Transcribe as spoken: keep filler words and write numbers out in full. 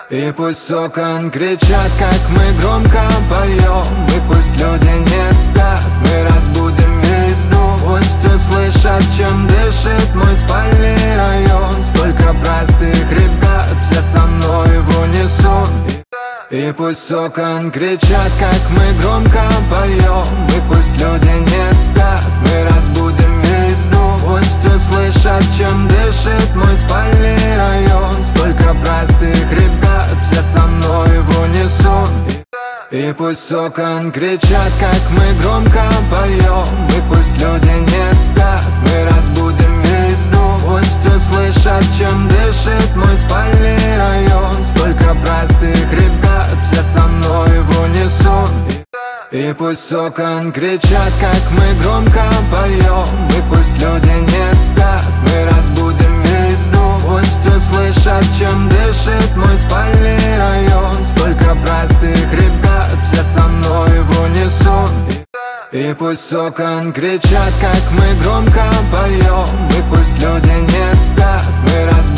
И пусть с окон кричат, как мы громко поем, и пусть люди не спят, мы разбудим весь дом. Пусть услышат, чем дышит мой спальный район. Сколько простых ребят, все со мной в унисон. И пусть с окон кричат, как мы громко поем, и пусть люди не спят, мы разбудим весь дом. Пусть услышат, чем дышит мой спальный район. Сколько простых ребят, все со мной в унисон. И пусть с окон кричат, как мы громко поем, и пусть люди не спят, мы разбудим весь дом. Пусть услышат, чем дышит мой спальный район. Сколько простых ребят, все со мной в унисон. И пусть с окон кричат, как мы громко поем, и пусть люди не спят, мы разбудим весь дом. Пусть услышат, чем дышит мой спальный район. Сколько простых ребят, все со мной в унисон. И пусть с окон кричат, как мы громко поем, и пусть люди не спят, мы разбудим